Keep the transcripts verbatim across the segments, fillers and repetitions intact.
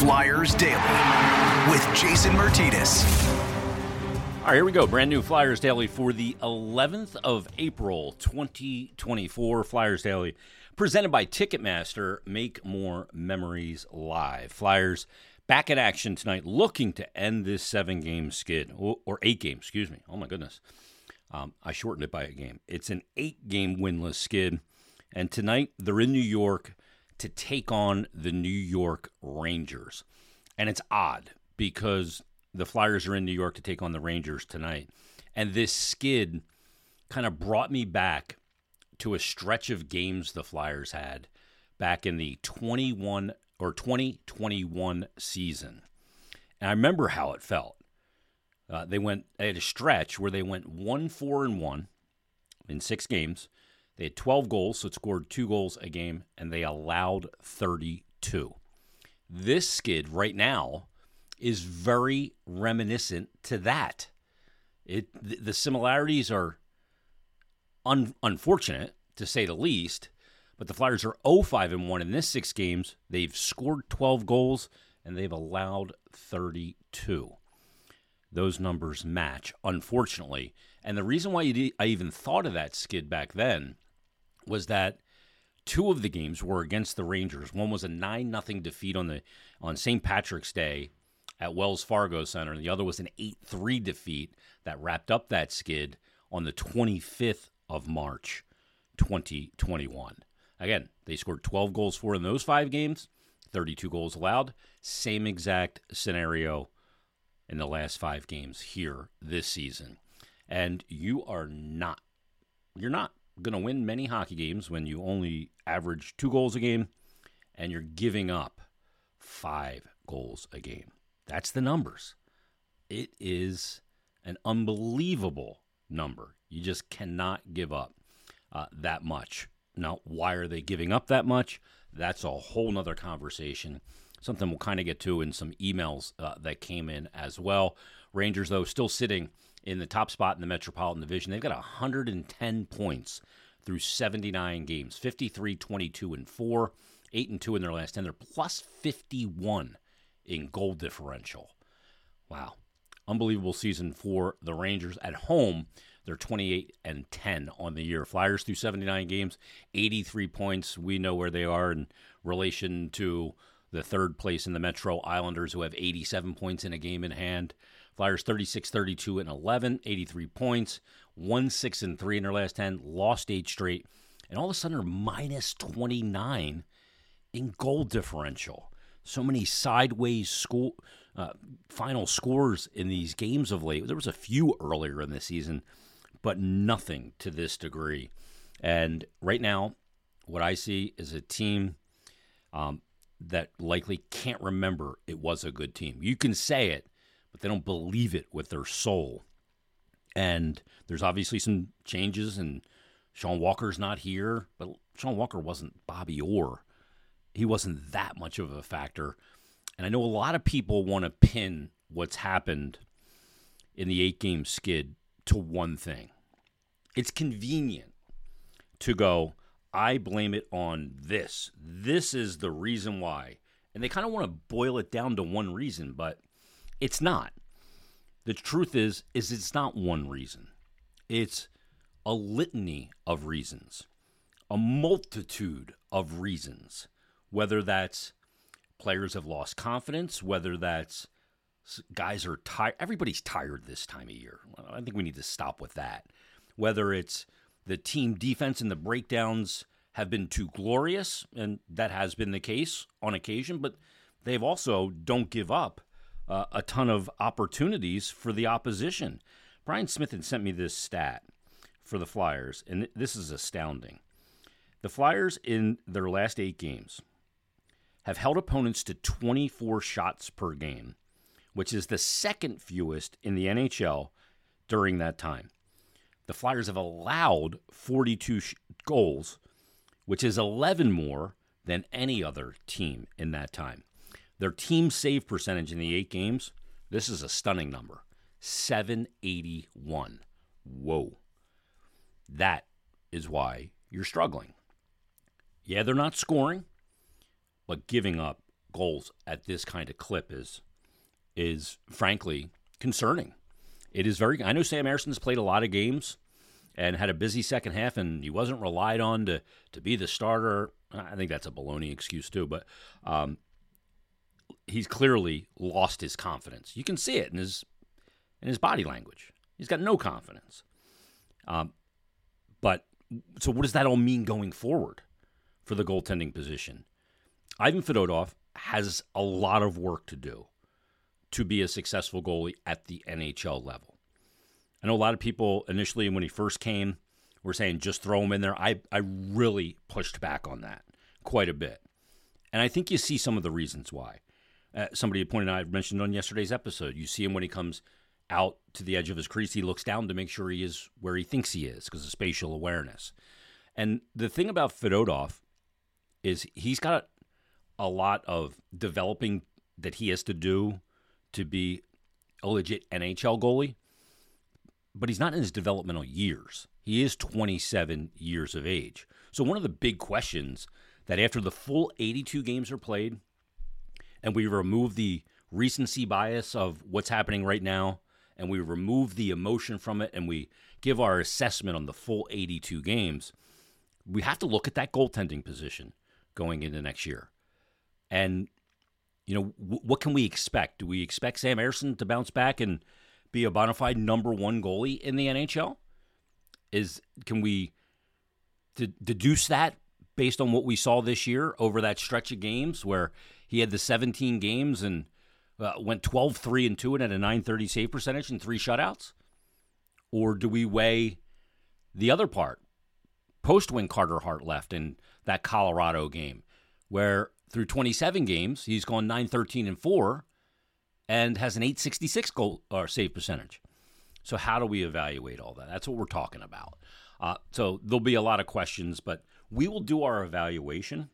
Flyers Daily with Jason Martinez. All right, here we go. Brand new Flyers Daily for the eleventh of April, twenty twenty-four. Flyers Daily presented by Ticketmaster. Make more memories live. Flyers back in action tonight, looking to end this seven-game skid, or, or eight-game, excuse me. Oh, my goodness. Um, I shortened it by a game. It's an eight-game winless skid, and tonight they're in New York to take on the New York Rangers. And it's odd because the Flyers are in New York to take on the Rangers tonight, and this skid kind of brought me back to a stretch of games the Flyers had back in the twenty-one or twenty twenty-one season. And I remember how it felt. Uh, they went they had a stretch where they went one four and one in six games. They had twelve goals, so it scored two goals a game, and they allowed thirty-two. This skid right now is very reminiscent to that. It the similarities are un, unfortunate, to say the least, but the Flyers are oh five and one in this six games. They've scored twelve goals, and they've allowed thirty-two. Those numbers match, unfortunately. And the reason why you did, I even thought of that skid back then was that two of the games were against the Rangers. One was a nine nothing defeat on the on Saint Patrick's Day at Wells Fargo Center, and the other was an eight three defeat that wrapped up that skid on the twenty-fifth of March, twenty twenty-one. Again, they scored twelve goals for in those five games, thirty-two goals allowed. Same exact scenario in the last five games here this season. And you are not, you're not going to win many hockey games when you only average two goals a game and you're giving up five goals a game. That's the numbers. It is an unbelievable number. You just cannot give up uh, that much. Now, why are they giving up that much? That's a whole nother conversation. Something we'll kind of get to in some emails uh, that came in as well. Rangers, though, still sitting in the top spot in the Metropolitan Division. They've got one hundred ten points through seventy-nine games, fifty-three, twenty-two, and four, eight and two in their last ten. They're plus fifty-one in goal differential. Wow. Unbelievable season for the Rangers. At home, they're twenty-eight and ten on the year. Flyers through seventy-nine games, eighty-three points. We know where they are in relation to the third place in the Metro Islanders, who have eighty-seven points in a game in hand. Flyers thirty-six, thirty-two, and eleven, eighty-three points, one six and three in their last ten, lost eight straight, and all of a sudden are minus twenty-nine in goal differential. So many sideways score, uh, final scores in these games of late. There was a few earlier in the season, but nothing to this degree. And right now, what I see is a team um, that likely can't remember it was a good team. You can say it, but they don't believe it with their soul. And there's obviously some changes, and Sean Walker's not here, but Sean Walker wasn't Bobby Orr. He wasn't that much of a factor. And I know a lot of people want to pin what's happened in the eight-game skid to one thing. It's convenient to go, I blame it on this. This is the reason why. And they kind of want to boil it down to one reason, but it's not. The truth is, is it's not one reason. It's a litany of reasons, a multitude of reasons, whether that's players have lost confidence, whether that's guys are tired. Everybody's tired this time of year. I think we need to stop with that. Whether it's the team defense and the breakdowns have been too glorious, and that has been the case on occasion, but they've also don't give up uh, a ton of opportunities for the opposition. Brian Smith had sent me this stat for the Flyers, and this is astounding. The Flyers in their last eight games have held opponents to twenty-four shots per game, which is the second fewest in the N H L during that time. The Flyers have allowed forty-two sh- goals, which is eleven more than any other team in that time. Their team save percentage in the eight games, this is a stunning number, seven eighty-one. Whoa. That is why you're struggling. Yeah, they're not scoring, but giving up goals at this kind of clip is, is frankly concerning. It is very. I know Sam Erson's played a lot of games and had a busy second half, and he wasn't relied on to to be the starter. I think that's a baloney excuse too, but um, he's clearly lost his confidence. You can see it in his in his body language. He's got no confidence. Um, but so what does that all mean going forward for the goaltending position? Ivan Fedotov has a lot of work to do to be a successful goalie at the N H L level. I know a lot of people initially when he first came were saying just throw him in there. I, I really pushed back on that quite a bit. And I think you see some of the reasons why. Uh, somebody had pointed out, I mentioned on yesterday's episode, you see him when he comes out to the edge of his crease, he looks down to make sure he is where he thinks he is because of spatial awareness. And the thing about Fedotov is he's got a lot of developing that he has to do to be a legit N H L goalie, but he's not in his developmental years. He is twenty-seven years of age. So one of the big questions that after the full eighty-two games are played and we remove the recency bias of what's happening right now and we remove the emotion from it and we give our assessment on the full eighty-two games, we have to look at that goaltending position going into next year. And, you know, w- what can we expect? Do we expect Sam Ersson to bounce back and be a bona fide number one goalie in the N H L? Is Can we d- deduce that based on what we saw this year over that stretch of games where he had the seventeen games and uh, went twelve three and two and had a nine thirty save percentage and three shutouts? Or do we weigh the other part, post when Carter Hart left in that Colorado game, where through twenty-seven games, he's gone nine thirteen and four and has an eight sixty-six goal or save percentage. So how do we evaluate all that? That's what we're talking about. Uh, so there'll be a lot of questions, but we will do our evaluation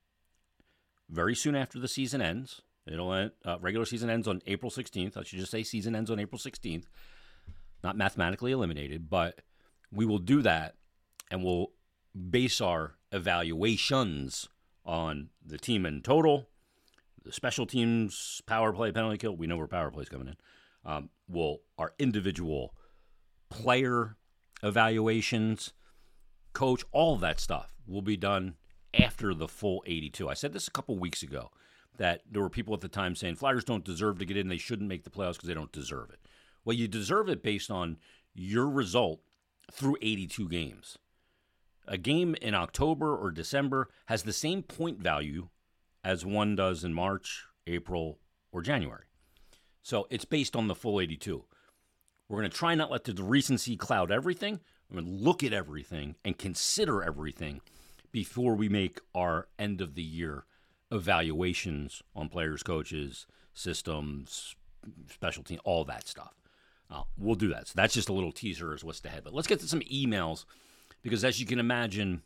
very soon after the season ends. It'll end, uh, regular season ends on April sixteenth. I should just say season ends on April sixteenth. Not mathematically eliminated, but we will do that and we'll base our evaluations on the team in total, the special teams, power play, penalty kill. We know where power play is coming in. Um, we'll our individual player evaluations, coach, all of that stuff will be done after the full eighty-two. I said this a couple weeks ago that there were people at the time saying Flyers don't deserve to get in. They shouldn't make the playoffs because they don't deserve it. Well, you deserve it based on your result through eighty-two games. A game in October or December has the same point value as one does in March, April, or January. So it's based on the full eighty-two. We're going to try not let the recency cloud everything. We're going to look at everything and consider everything before we make our end of the year evaluations on players, coaches, systems, special team, all that stuff. Uh, we'll do that. So that's just a little teaser as what's ahead. But let's get to some emails because as you can imagine,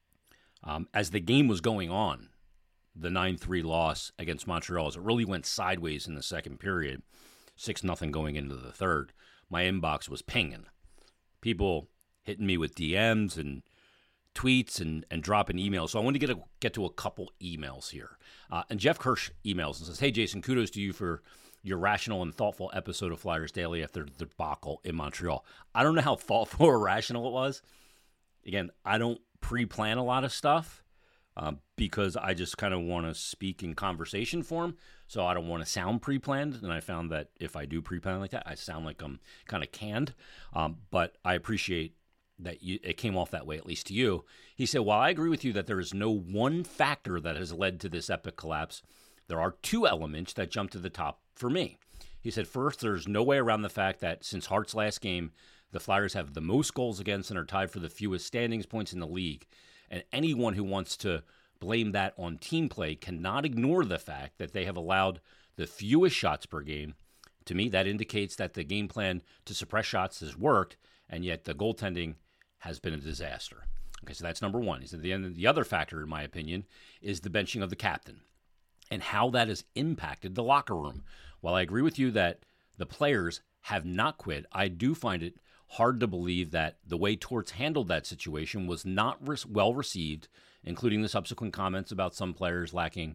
um, as the game was going on, the nine three loss against Montreal, as it really went sideways in the second period, six nothing going into the third, my inbox was pinging. People hitting me with D Ms and tweets and, and dropping emails. So I want to get a, get to a couple emails here. Uh, and Jeff Kirsch emails and says, "Hey, Jason, kudos to you for your rational and thoughtful episode of Flyers Daily after the debacle in Montreal." I don't know how thoughtful or rational it was. Again, I don't pre-plan a lot of stuff uh, because I just kind of want to speak in conversation form. So I don't want to sound pre-planned. And I found that if I do pre-plan like that, I sound like I'm kind of canned. Um, but I appreciate that you, it came off that way, at least to you. He said, "While I agree with you that there is no one factor that has led to this epic collapse, there are two elements that jump to the top for me." He said, "First, there's no way around the fact that since Hart's last game, the Flyers have the most goals against and are tied for the fewest standings points in the league. And anyone who wants to blame that on team play cannot ignore the fact that they have allowed the fewest shots per game. To me, that indicates that the game plan to suppress shots has worked, and yet the goaltending has been a disaster." Okay, so that's number one. He said the, the other factor, in my opinion, is the benching of the captain and how that has impacted the locker room. While I agree with you that the players have not quit, I do find it hard to believe that the way Torts handled that situation was not re- well received, including the subsequent comments about some players lacking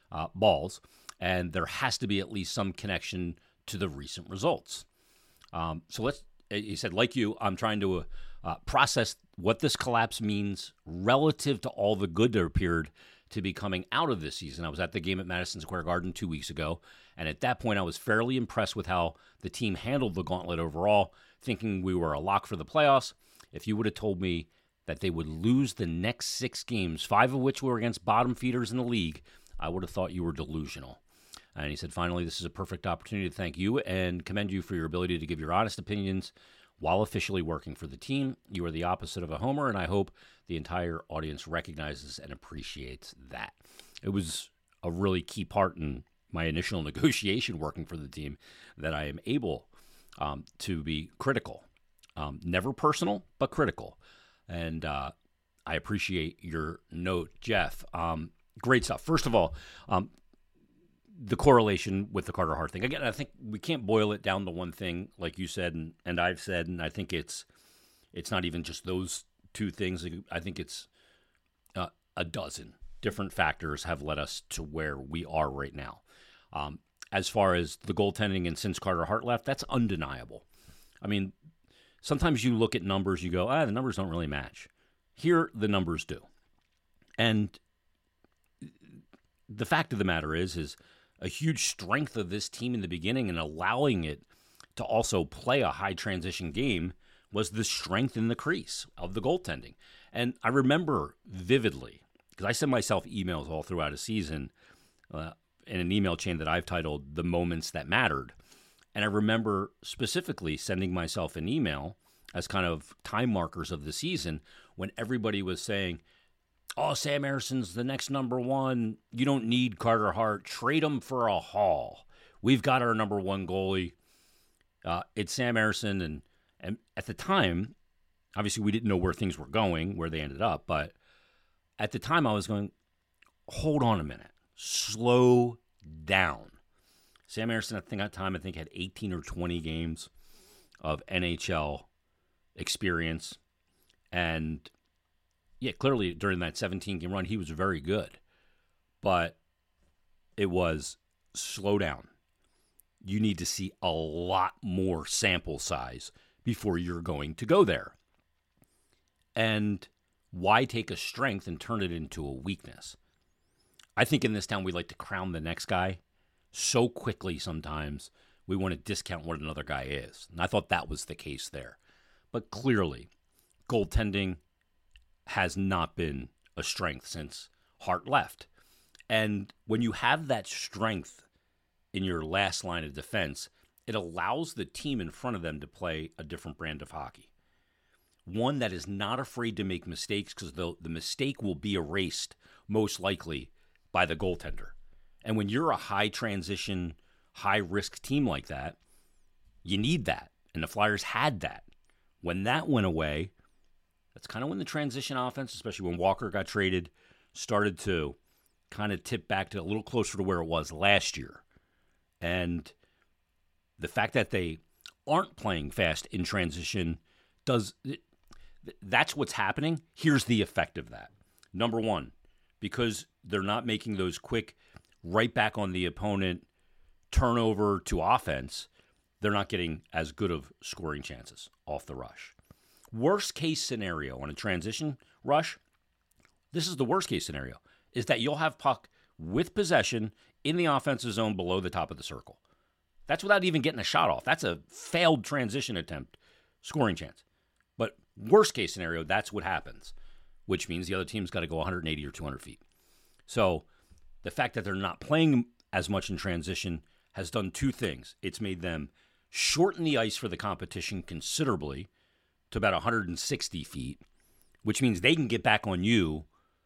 uh, balls, and there has to be at least some connection to the recent results. Um, so let's, he said, like you, I'm trying to uh, uh, process what this collapse means relative to all the good that appeared to be coming out of this season. I was at the game at Madison Square Garden two weeks ago, and at that point I was fairly impressed with how the team handled the gauntlet overall, thinking we were a lock for the playoffs. If you would have told me that they would lose the next six games, five of which were against bottom feeders in the league, I would have thought you were delusional. And he said, finally, this is a perfect opportunity to thank you and commend you for your ability to give your honest opinions while officially working for the team. You are the opposite of a homer, and I hope the entire audience recognizes and appreciates that. It was a really key part in my initial negotiation working for the team that I am able um, to be critical. Um, never personal, but critical. And uh, I appreciate your note, Jeff. Um, great stuff. First of all, um, the correlation with the Carter Hart thing. Again, I think we can't boil it down to one thing, like you said, and, and I've said, and I think it's it's not even just those two things. I think it's uh, a dozen different factors have led us to where we are right now. Um, as far as the goaltending and since Carter Hart left, that's undeniable. I mean, sometimes you look at numbers, you go, ah, the numbers don't really match. Here, the numbers do. And the fact of the matter is, is a huge strength of this team in the beginning and allowing it to also play a high transition game was the strength in the crease of the goaltending. And I remember vividly, because I send myself emails all throughout a season uh, in an email chain that I've titled The Moments That Mattered. And I remember specifically sending myself an email as kind of time markers of the season when everybody was saying, oh, Sam Erson's the next number one. You don't need Carter Hart. Trade him for a haul. We've got our number one goalie. Uh, it's Sam Erson. And, and at the time, obviously we didn't know where things were going, where they ended up. But at the time I was going, hold on a minute. Slow down. Sam Ersson at that time, I think, had eighteen or twenty games of N H L experience. And yeah, clearly during that seventeen-game run, he was very good. But it was slow down. You need to see a lot more sample size before you're going to go there. And why take a strength and turn it into a weakness? I think in this town we like to crown the next guy so quickly sometimes we want to discount what another guy is. And I thought that was the case there. But clearly, goaltending has not been a strength since Hart left. And when you have that strength in your last line of defense, it allows the team in front of them to play a different brand of hockey. One that is not afraid to make mistakes because the, the mistake will be erased most likely by the goaltender. And when you're a high transition, high risk team like that, you need that. And the Flyers had that. When that went away, that's kind of when the transition offense, especially when Walker got traded, started to kind of tip back to a little closer to where it was last year. And the fact that they aren't playing fast in transition does that's what's happening. Here's the effect of that. Number one, because they're not making those quick right back on the opponent turnover to offense, they're not getting as good of scoring chances off the rush. Worst case scenario on a transition rush, this is the worst case scenario, is that you'll have puck with possession in the offensive zone below the top of the circle. That's without even getting a shot off. That's a failed transition attempt, scoring chance. But worst case scenario, that's what happens, which means the other team's got to go one hundred eighty or two hundred feet. So the fact that they're not playing as much in transition has done two things. It's made them shorten the ice for the competition considerably to about one hundred sixty feet, which means they can get back on you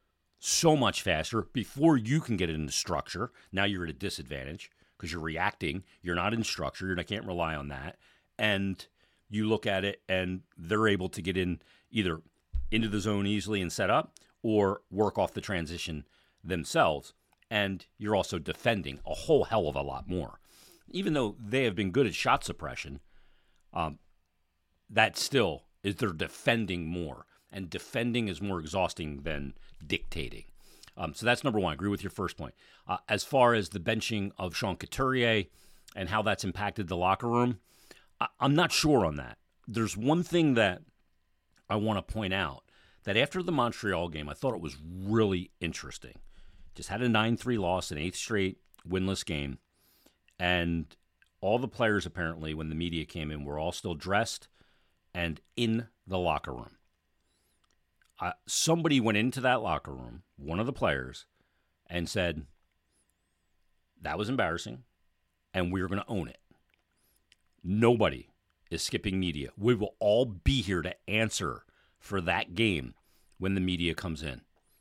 so much faster before you can get into structure. Now you're at a disadvantage because you're reacting. You're not in structure. You can't rely on that. And you look at it and they're able to get in either into the zone easily and set up or work off the transition themselves. And you're also defending a whole hell of a lot more. Even though they have been good at shot suppression, um, that still is they're defending more. And defending is more exhausting than dictating. Um, so that's number one. I agree with your first point. Uh, as far as the benching of Sean Couturier and how that's impacted the locker room, I- I'm not sure on that. There's one thing that I want to point out, that after the Montreal game, I thought it was really interesting. Just had a nine three loss, an eighth straight winless game, and all the players apparently, when the media came in, were all still dressed and in the locker room. Uh, somebody went into that locker room, one of the players, and said, that was embarrassing, and we're going to own it. Nobody is skipping media. We will all be here to answer for that game when the media comes in.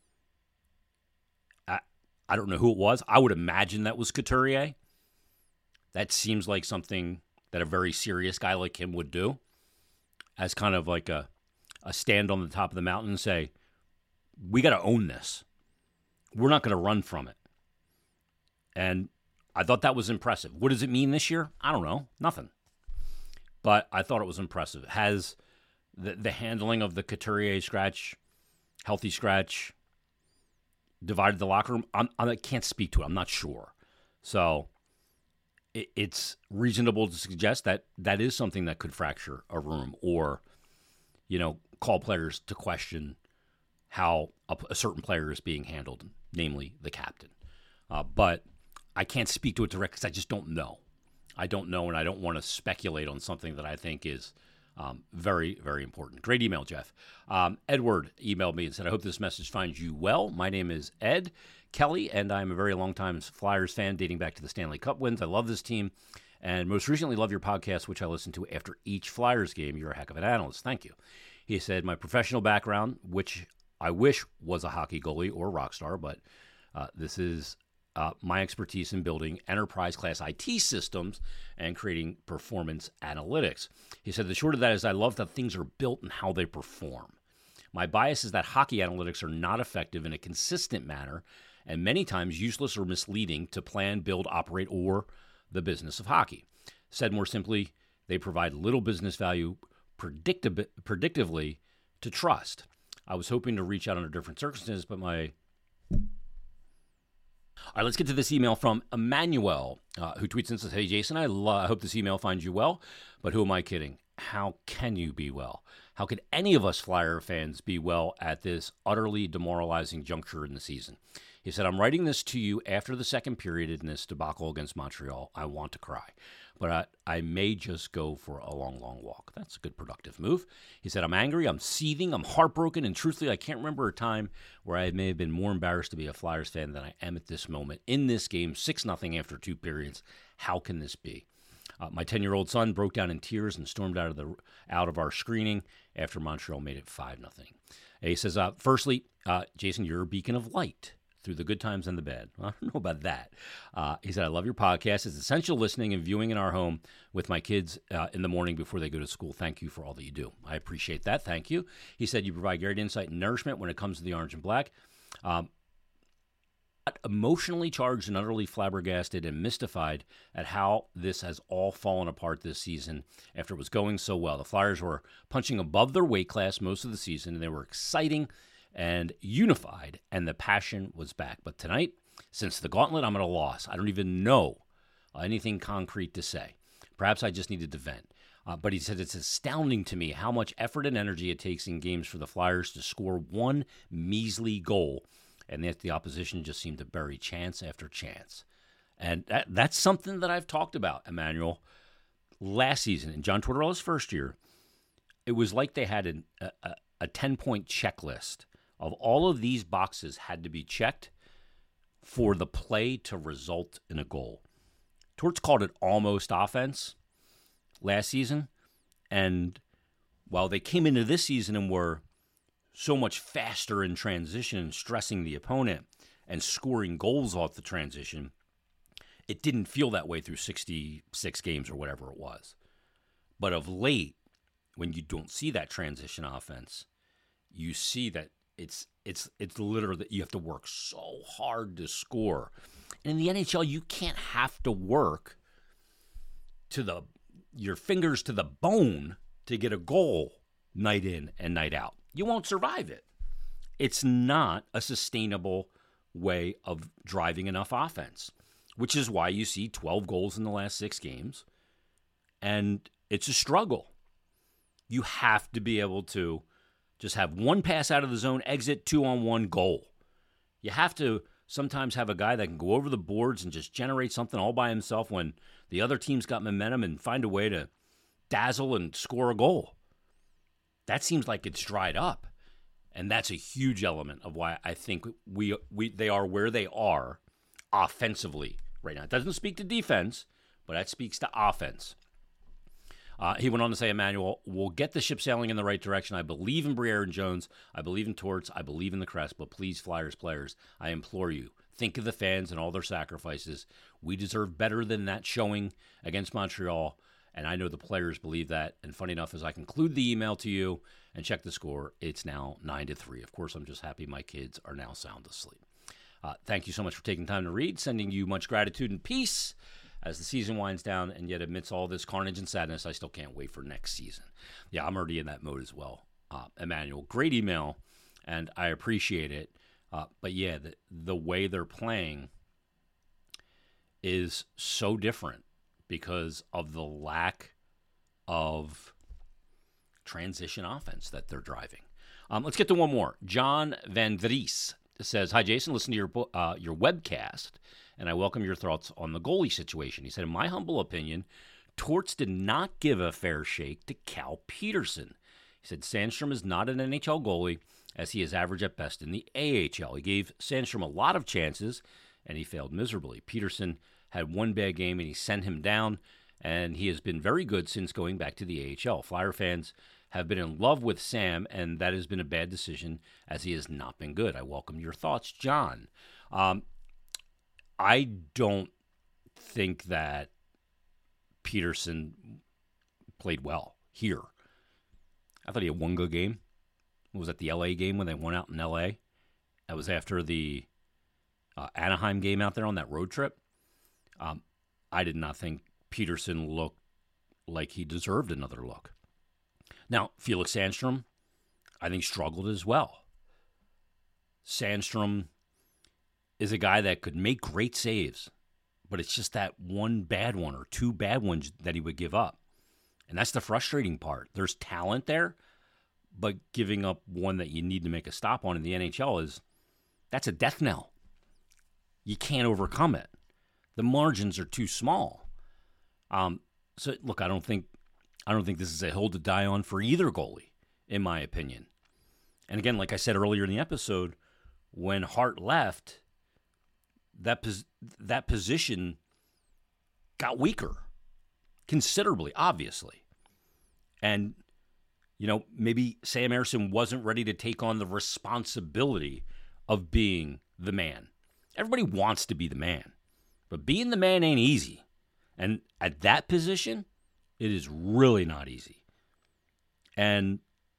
I, I don't know who it was. I would imagine that was Couturier. That seems like something that a very serious guy like him would do, as kind of like a, a stand on the top of the mountain and say, we got to own this. We're not going to run from it. And I thought that was impressive. What does it mean this year? I don't know. Nothing. But I thought it was impressive. Has the, the handling of the Couturier scratch, healthy scratch, divided the locker room? I'm, I can't speak to it. I'm not sure. So it, it's reasonable to suggest that that is something that could fracture a room, or, you know, call players to question how a, a certain player is being handled, namely the captain. Uh, but I can't speak to it directly because I just don't know. I don't know, and I don't want to speculate on something that I think is um, very, very important. Great email, Jeff. Um, Edward emailed me and said, I hope this message finds you well. My name is Ed Kelly, and I'm a very long-time Flyers fan dating back to the Stanley Cup wins. I love this team, and most recently love your podcast, which I listen to after each Flyers game. You're a heck of an analyst. Thank you. He said, my professional background, which I wish was a hockey goalie or rock star, but uh, this is Uh, my expertise in building enterprise-class I T systems and creating performance analytics. He said, the short of that is I love that things are built and how they perform. My bias is that hockey analytics are not effective in a consistent manner and many times useless or misleading to plan, build, operate, or the business of hockey. Said more simply, they provide little business value predictab- predictively to trust. I was hoping to reach out under different circumstances, but my... All right, let's get to this email from Emmanuel, uh, who tweets and says, hey, Jason, I, lo- I hope this email finds you well, but who am I kidding? How can you be well? How could any of us Flyer fans be well at this utterly demoralizing juncture in the season? He said, I'm writing this to you after the second period in this debacle against Montreal. I want to cry, but I, I may just go for a long, long walk. That's a good, productive move. He said, I'm angry, I'm seething, I'm heartbroken, and truthfully, I can't remember a time where I may have been more embarrassed to be a Flyers fan than I am at this moment. In this game, six nothing after two periods. How can this be? Uh, my ten-year-old son broke down in tears and stormed out of the out of our screening after Montreal made it five nothing. He says, uh, firstly, uh, Jason, you're a beacon of light through the good times and the bad. I don't know about that. Uh, he said, I love your podcast. It's essential listening and viewing in our home with my kids uh, in the morning before they go to school. Thank you for all that you do. I appreciate that. Thank you. He said, you provide great insight and nourishment when it comes to the orange and black. Um, emotionally charged and utterly flabbergasted and mystified at how this has all fallen apart this season after it was going so well. The Flyers were punching above their weight class most of the season, and they were exciting and unified, and the passion was back. But tonight, since the gauntlet, I'm at a loss. I don't even know anything concrete to say. Perhaps I just needed to vent. Uh, but he said it's astounding to me how much effort and energy it takes in games for the Flyers to score one measly goal, and that the opposition just seemed to bury chance after chance. And that, that's something that I've talked about, Emmanuel. Last season, in John Tortorella's first year, it was like they had an, a, a ten-point checklist of all of these boxes had to be checked for the play to result in a goal. Torts called it almost offense last season, and while they came into this season and were so much faster in transition and stressing the opponent and scoring goals off the transition, it didn't feel that way through sixty-six games or whatever it was. But of late, when you don't see that transition offense, you see that it's it's it's literally that you have to work so hard to score. And in the N H L, you can't have to work to the your fingers to the bone to get a goal night in and night out. You won't survive it. It's not a sustainable way of driving enough offense, which is why you see twelve goals in the last six games. And it's a struggle. You have to be able to just have one pass out of the zone, exit, two on one, goal. You have to sometimes have a guy that can go over the boards and just generate something all by himself when the other team's got momentum and find a way to dazzle and score a goal. That seems like it's dried up. And that's a huge element of why I think we we they are where they are offensively right now. It doesn't speak to defense, but that speaks to offense. Uh, he went on to say, Emmanuel, we'll get the ship sailing in the right direction. I believe in Briere and Jones. I believe in Torts. I believe in the Crest. But please, Flyers players, I implore you, think of the fans and all their sacrifices. We deserve better than that showing against Montreal, and I know the players believe that. And funny enough, as I conclude the email to you and check the score, it's now nine to three. Of course, I'm just happy my kids are now sound asleep. Uh, thank you so much for taking time to read. Sending you much gratitude and peace as the season winds down, and yet amidst all this carnage and sadness, I still can't wait for next season. Yeah, I'm already in that mode as well. Uh, Emmanuel, great email, and I appreciate it. Uh, but yeah, the, the way they're playing is so different because of the lack of transition offense that they're driving. Um, let's get to one more. John Van Vries says, hi, Jason, listen to your uh, your webcast, and I welcome your thoughts on the goalie situation. He said, in my humble opinion, Torts did not give a fair shake to Cal Petersen. He said, Sandstrom is not an N H L goalie, as he is average at best in the A H L. He gave Sandstrom a lot of chances, and he failed miserably. Petersen had one bad game, and he sent him down, and he has been very good since going back to the A H L. Flyer fans have been in love with Sam, and that has been a bad decision, as he has not been good. I welcome your thoughts, John. Um, I don't think that Petersen played well here. I thought he had one good game. It was at the L A game when they won out in L A. That was after the uh, Anaheim game out there on that road trip. Um, I did not think Petersen looked like he deserved another look. Now, Felix Sandstrom, I think, struggled as well. Sandstrom is a guy that could make great saves, but it's just that one bad one or two bad ones that he would give up. And that's the frustrating part. There's talent there, but giving up one that you need to make a stop on in the N H L is, that's a death knell. You can't overcome it. The margins are too small. Um, so look, I don't think I don't think this is a hill to die on for either goalie, in my opinion. And again, like I said earlier in the episode, when Hart left, that pos- that position got weaker considerably, obviously. And, you know, maybe Sam Ersson wasn't ready to take on the responsibility of being the man. Everybody wants to be the man, but being the man ain't easy. And at that position, it is really not easy. And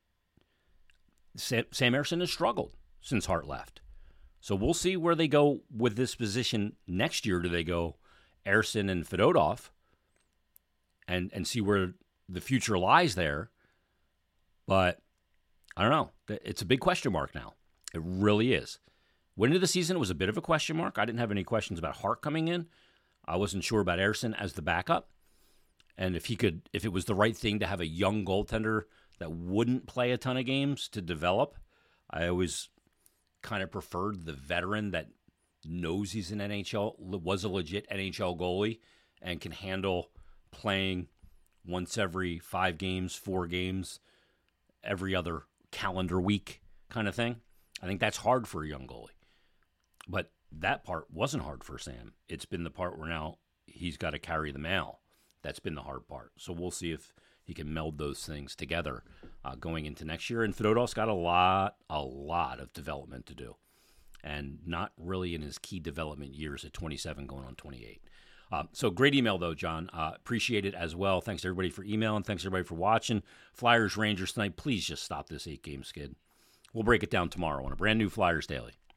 Sam, Sam Ersson has struggled since Hart left. So we'll see where they go with this position next year. Do they go Ersson and Fedotov and, and see where the future lies there? But I don't know. It's a big question mark now. It really is. Went into the season, it was a bit of a question mark. I didn't have any questions about Hart coming in. I wasn't sure about Ersson as the backup. And if he could, if it was the right thing to have a young goaltender that wouldn't play a ton of games to develop, I always kind of preferred the veteran that knows he's an N H L, was a legit N H L goalie, and can handle playing once every five games, four games, every other calendar week kind of thing. I think that's hard for a young goalie. But that part wasn't hard for Sam. It's been the part where now he's got to carry the mail. That's been the hard part. So we'll see if he can meld those things together uh, going into next year. And Fedotov's got a lot, a lot of development to do. And not really in his key development years at twenty-seven going on twenty-eight. Uh, so great email, though, John. Uh, appreciate it as well. Thanks, everybody, for emailing. Thanks, everybody, for watching. Flyers, Rangers tonight. Please just stop this eight-game skid. We'll break it down tomorrow on a brand new Flyers Daily.